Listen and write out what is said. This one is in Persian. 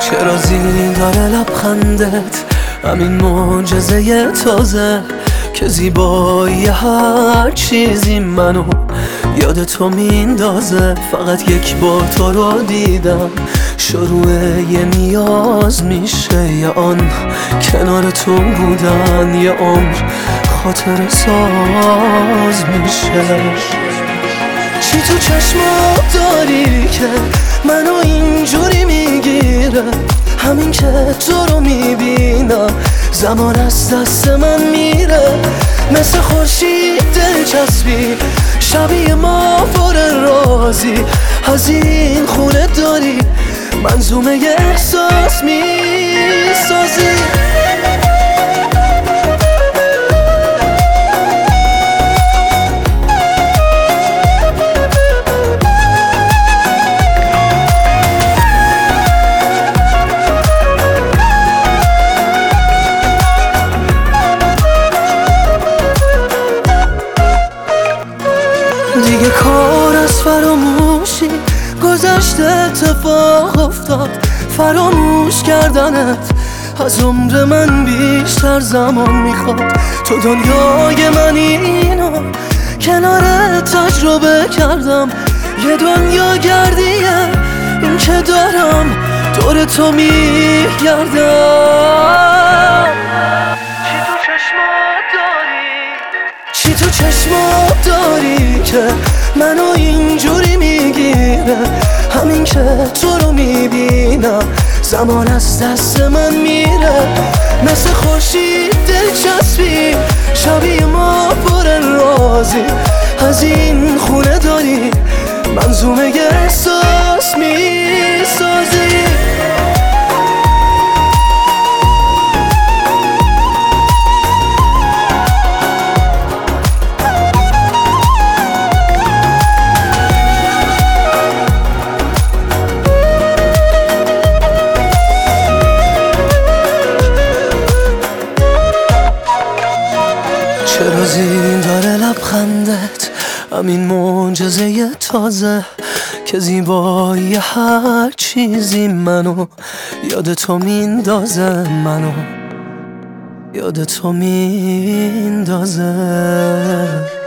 چرا زین داره لبخندت، همین معجزه تازه که زیبایی هر چیزی منو یاد تو میندازه. فقط یک بار تو رو دیدم، شروع یه نیاز میشه، یه آن کنار تو بودن یه عمر خاطر ساز میشه. چی تو چشمات داری که منو اینجوری میگیره؟ همین که تو رو میبینم زمان از دست من میره. مثل خورشید دلچسبی شبیه ما پر رازی، از این خونه داری منظومه احساس میسازی. دیگه کار از فراموشی گذشته، اتفاق افتاد فراموش کردنت از عمر من بیشتر زمان میخواد. تو دنیای من اینو کنارت تجربه کردم، یه دنیا گردیه این که دارم دور تو میگردم. چی تو چشمات داری که منو اینجوری میگیره؟ همین که تو رو میبینم زمان از دست من میره. مثل خورشید دلچسبی شبیه ما پر رازی، از این خونه داری منظومه احساس میسازی. چرا زین داره لبخندت، همین معجزه تازه که زیبایی هر چیزی منو یاد تو میندازه، منو یاد تو میندازه.